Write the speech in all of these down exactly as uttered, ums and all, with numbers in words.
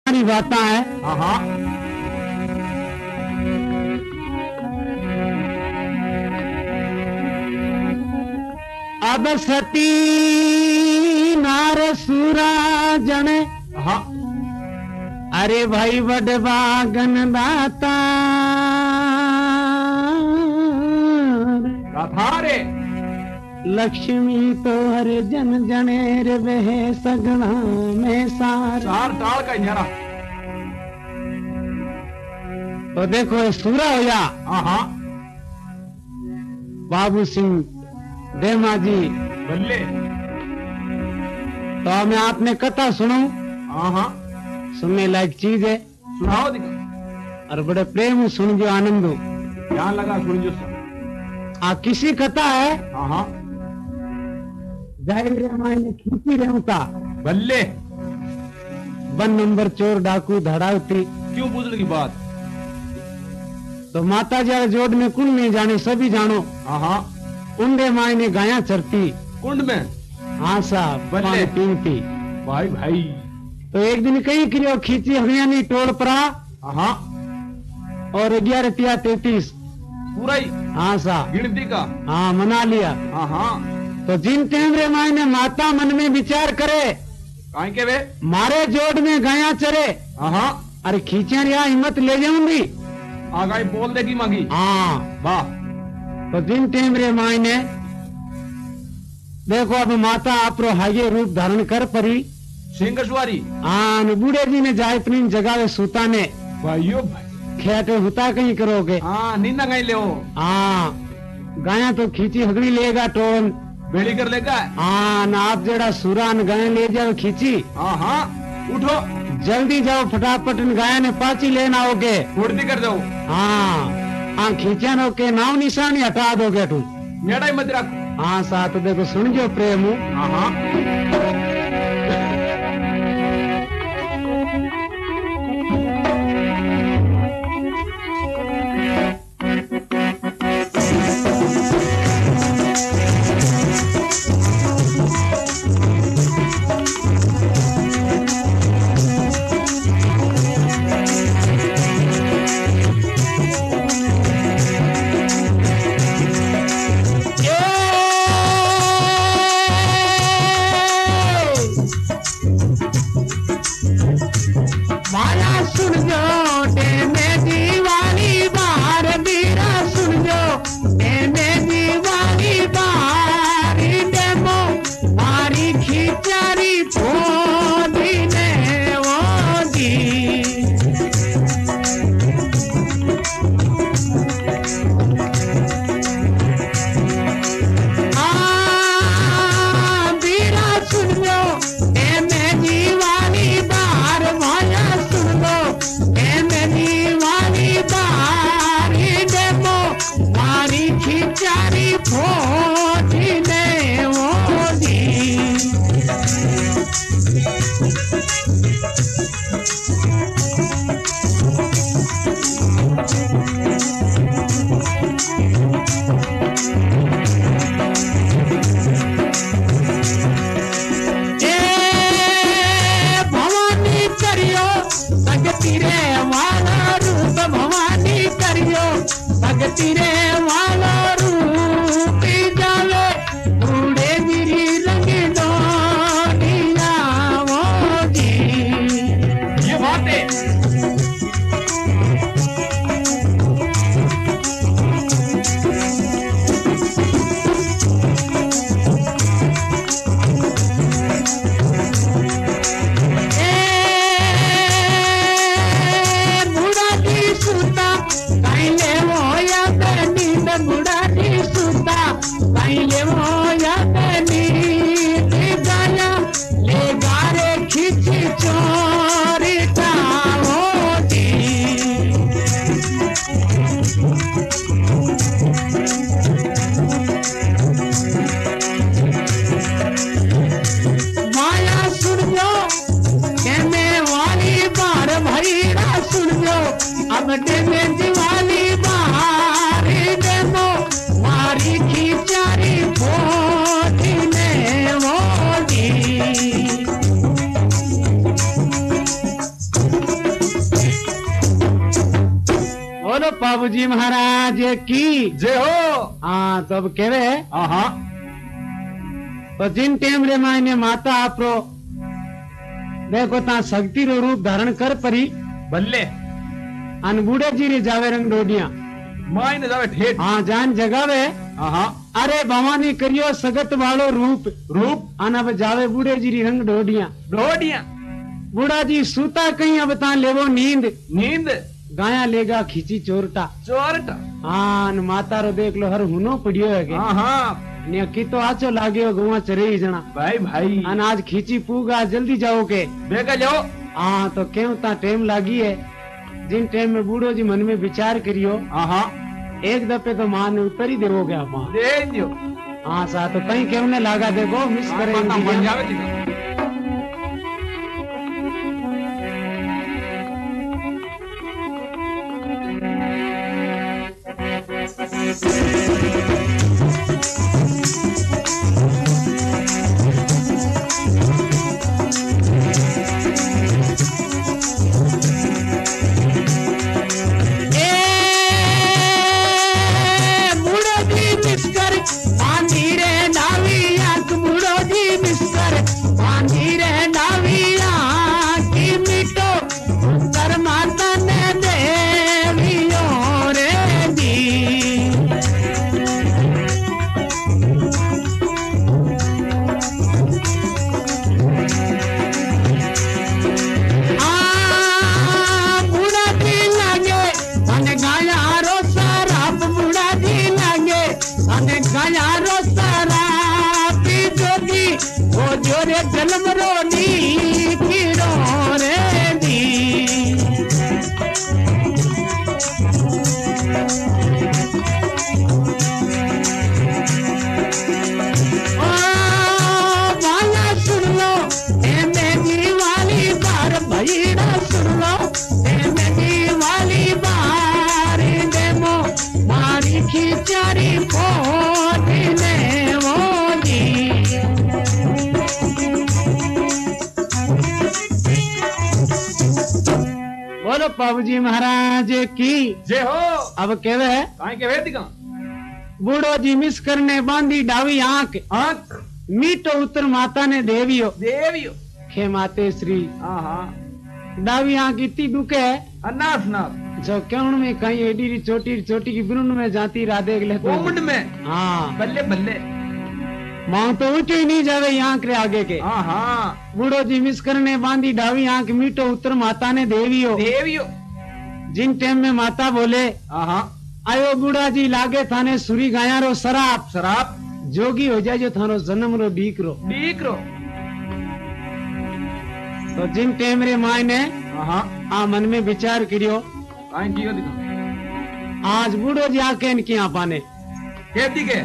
बात है। हाँ हाँ अब सती नार सूरा जने हाँ अरे भाई बड़वा गनदाता रे लक्ष्मी तो हरे जन जनेर वह सगना में सार चार टाल का न्यारा। तो देखो ये सूरा हो जा। हाँ हाँ बाबू सिंह देमा जी बल्ले। तो मैं आपने कथा सुनूं। हाँ हाँ सुनने लायक चीज है। सुनाओ दिखा। और बड़े प्रेम सुन जो आनंद हो। ध्यान लगा सुन जो सब। आ किसी कथा है। हाँ हाँ जाहिर रामायण खींची रहता बल्ले। वन नंबर चोर डाकू धड़ाउती क्यों पूछने की बात। तो माता जी जोड़ में कुंड नहीं जाने सभी जानो। हाँ हाँ कुंडे माई ने गाया चरती कुंड में। हाँ साहब बल्ले। पीती भाई भाई तो एक दिन कहीं क्रियो खींची हरियाणी टोल परा। हाँ हाँ और ग्यारह तिया तैतीस पूरा ही हाँ साहब गिनती का। हाँ मना लिया। हाँ हाँ तो जिन टेमरे माई ने माता मन में विचार करे काहे के वे। मारे जोड़ में गाया चरे। हाँ हाँ अरे खींचा रिया हिम्मत ले जाऊंगी। आगाई बोल देगी मांगी। हाँ वाह तो जिन टेमरे माई ने देखो अब माता आपरो हागे रूप धारण कर परी। सिंह सवारी। हाँ न बूढ़े जी ने जाए इतनी जगह सूता ने भाइयों भाई। खेटे हुता कहीं करोगे। हाँ नींदा गाई ले हाँ गाया तो खींची हगड़ी लेगा टोन बेड़ी कर लेगा। हाँ न आप जड़ा सूरा न गाय ले जाओ खींची। हाँ हाँ उठो जल्दी जाओ फटाफट न गाया ने पाची लेना होगे। फुर्ती कर दो। हाँ हाँ खींचा नो के नाव निशानी हटा दोगे तुम। मेड़ा ही मत रखो। हाँ साथ देखो सुन जो प्रेम हूँ। हाँ हाँ बाबूजी महाराज की जय हो। हाँ तो अब केवे हाँ हाँ तो जिन टेम रे मायने माता आपरो देखो ता शक्ति रो रूप धारण कर परी भले अन बूढ़े जी रे जावे रंग डोडिया माय ने जावे ठेठ। हाँ जान जगावे हाँ हाँ अरे भवानी करियो सगत वालो रूप रूप अन अब जावे बूढ़े जी री रंग डोडिया डोडिया बूढ़ा जी सूता कहीं अब ता लेवो नींद नींद गाया लेगा खींची चोरटा चोरटा। हाँ न माता रो देख लो हर हुनो पड़ियो है के हाँ हाँ ने की तो आचो लाग्यो गुआ चरे ही जना भाई भाई अन आज खींची पूगा जल्दी जाओ के बेगा जाओ। हाँ तो क्यों ता टेम लागी है जिन टेम में बूढ़ो जी मन में विचार करियो हाँ हाँ एक दफे तो मां ने उतर ही देवो गया मां दे दियो। हाँ सा तो कहीं क्यों ने लागा देखो मिस हाँ, करे माता इनकी बन जान। जावे दिखा। बाबूजी महाराज की जय हो। अब केवे काहे के वेदी का बूढ़ो जी मिस करने बांधी डावी आंख आंख मीठो उतर माता ने देवियो देवियो खे माते श्री हाँ हाँ डावी आंख इतनी दुखे अनाथ नाथ जो क्यों में कहीं एडी री छोटी री छोटी की बिरुन में जाती राधे गले तो कोमंड में हाँ बल्ले बल्ले मां तो उठ ही नहीं जावे आंख रे आगे के हाँ हाँ बूढ़ो जी मिस करने बांधी डावी आंख मीठो उतर माता ने देवियो देवियो जिन टाइम में माता बोले हाँ हाँ आयो बूढ़ा जी लागे थाने सुरी गाया रो शराब शराब जोगी हो जाए जो थानो जन्म रो डीक रो डीक रो। तो जिन टाइम रे माय ने हाँ हाँ आ मन में विचार करियो काहे कियो दिखा आज बूढ़ो जी आके इनकी यहाँ पाने खेती के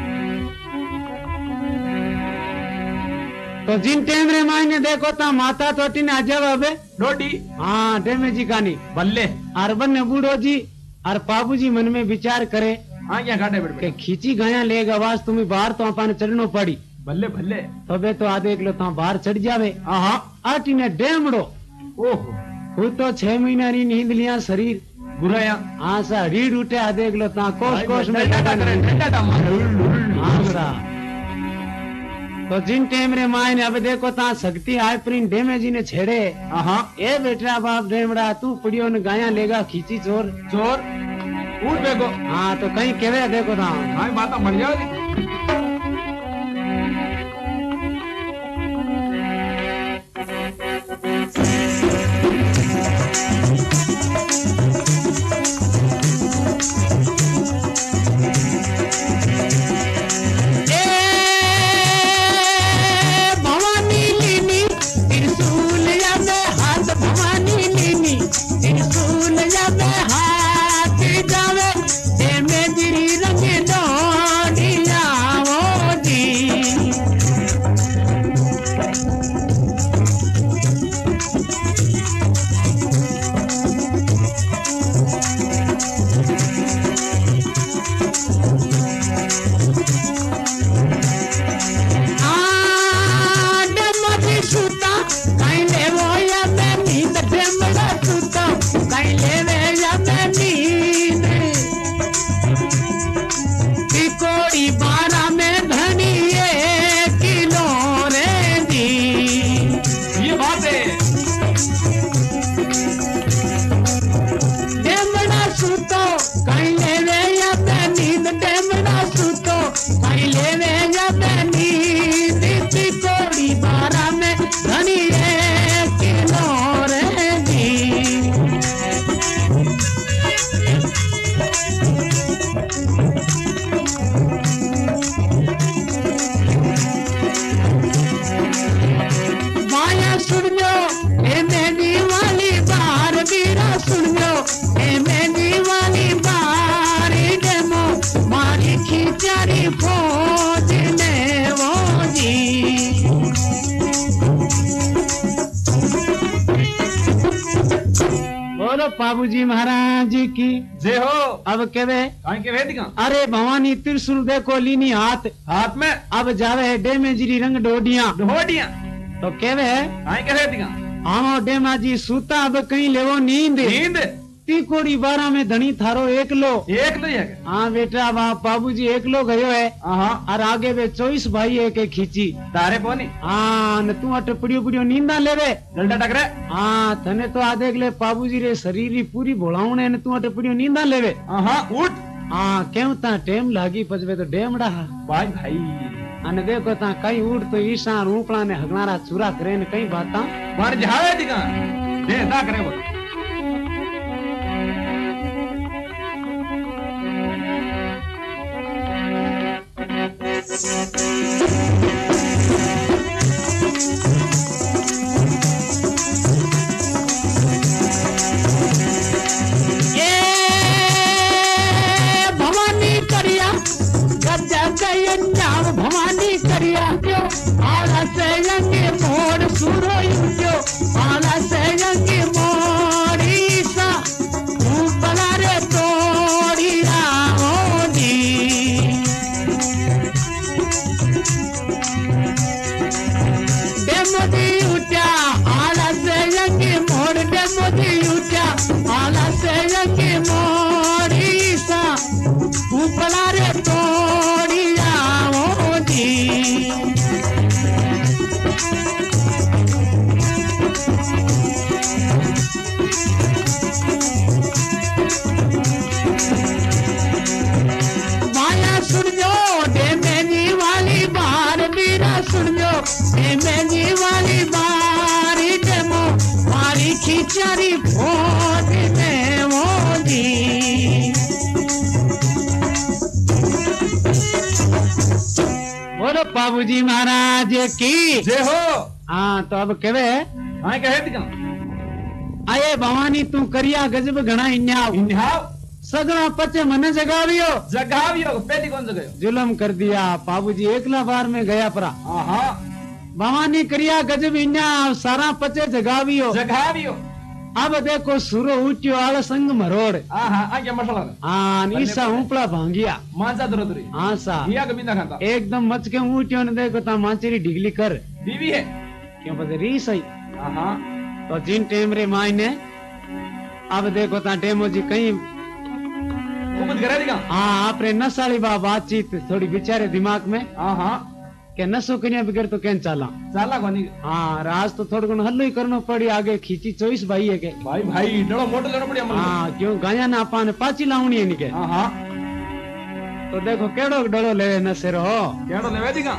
तो जिन टाइम रे माय ने देखो ता माता तोटी ने आजा बाबे रोटी हाँ टेमे जी कानी बल्ले अरबन ने बूढ़ो जी और बाबू जी मन में विचार करे हाँ क्या घाटे बैठ के खींची गया लेगा आवाज तुम्हें बाहर तो अपन चढ़नो पड़ी बल्ले बल्ले तो बे तो आ देख लो ता बाहर चढ़ जावे हाँ हाँ आटी ने डेमड़ो ओहो खुद तो छह महीना री नींद लिया शरीर बुराया हाँ सा रीढ़ उठे आ देख लो ता कोस कोस में ठंडा करे ठंडा टा मार हाँ सा तो जिन टाइम रे माय ने अब देखो ता शक्ति आए प्रिंट डेमे जी ने छेड़े हाँ हाँ ए बेटा बाप डेमड़ा तू पड़ियो ने गाया लेगा खींची चोर चोर उठ बेगो हाँ तो कहीं केवे देखो ता हाँ बात मर जाओगी ले वे या मैं नींद बोलो बाबूजी महाराज की जय हो। अब केवे काई के वेदिका अरे भवानी त्रिशूल देखो लीनी हाथ हाथ में अब जावे है डेमेजरी रंग डोडिया ढोडिया तो केवे काई के वेदिका आमो डेमाजी सूता अब कहीं लेवो नींद नींद ती कोड़ी बारह में धनी थारो एक लो एक लो है हाँ बेटा वहाँ बाबूजी एक लो गयो है हां और आगे वे चौबीस भाई एक एक खींची तारे कोनी हाँ न तू अट पड़ियो पड़ियो नींदा लेवे जल्दा टकरे हाँ थने तो आ देख ले बाबूजी रे शरीर री पूरी भोलावणे ने तू अट पड़ियो नींदा लेवे हां उठ हाँ क्यों ता टेम लागी पजवे तो डेमड़ा भाई भाई अने देखो ता कई उठ तो ईशा रूपड़ा ने हगनारा चूरा करे ने कई बाता मार जावे दिका दे दा करे वो भवानी करिया क्यों आला से यंगे मोड़ सुरो क्यों आला से यंगे मोड़ी सा ऊपला रे तोड़ी राओनी डेमोदी उठा आला से यंगे मोड़ डेमोदी उठा आला से यंगे मोड़ी सा ऊपला रे तोड़ी माया सुन जो डेमेजी वाली बार बीरा सुन जो डेमेजी वाली बारी डेमो मारी खिचारी फोट में मोदी बोलो बाबूजी महाराज की जय हो। हाँ तो अब केवे काई के वेदिका आये भवानी तू करिया गजब घना इन्याव इन्हाव सगड़ा पचे मने जगावियो जगावियो पहली कौन जगयो जुलम कर दिया बाबूजी एकला बार में गया परा हां भवानी करिया गजब इन्याव सारा पचे जगावियो जगावियो अब देखो सुरो उठ्यो आल संग मरोड़ हां हां आगे मसला हाँ नीसा ऊपड़ा भांगिया मांसा दरदरी हाँ सा हिया कबिंदा खाता एकदम मच के उठ्यो ने देखो ता मांचरी ढिगली कर बीवी है क्यों पता री सही हां तो जिन टेम रे माई ने अब देखो ता टेमो जी कहीं कुछ करे दिका हाँ आपरे नसाली बा बातचीत थोड़ी बिचारे दिमाग में हां हां के नसो कन्या बिगड़ तो कैन चाला चाला कोनी हाँ राज तो थोड़ा गुण हल्लो ही करनो पड़ी आगे खींची चौबीस भाई है के भाई भाई डलो मोटो लेनो पड़ी हमन हाँ क्यों गाया ना पाने पाची लावनी है निके हां हां तो देखो केड़ो डलो ले नसे रो केड़ो लेवे दिका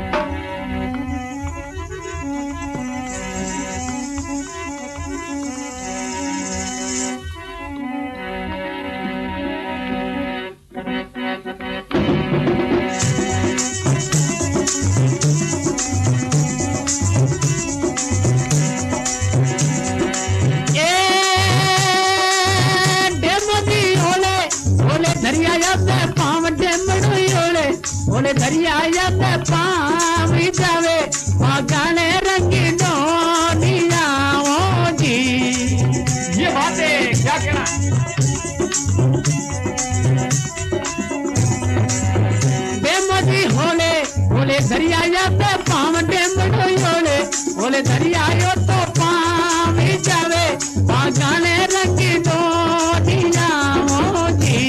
ओले दरिया पे पाव जावे गाने रंगी डोनिया ओ जी ये बात है क्या कहना बेमोदी होले ओले दरिया पे पाव डेमड़ो ओले ओले दरिया तो पाव जावे गाने रंगी डोनिया ओ जी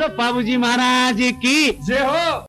बोलो बाबूजी महाराज की जय हो।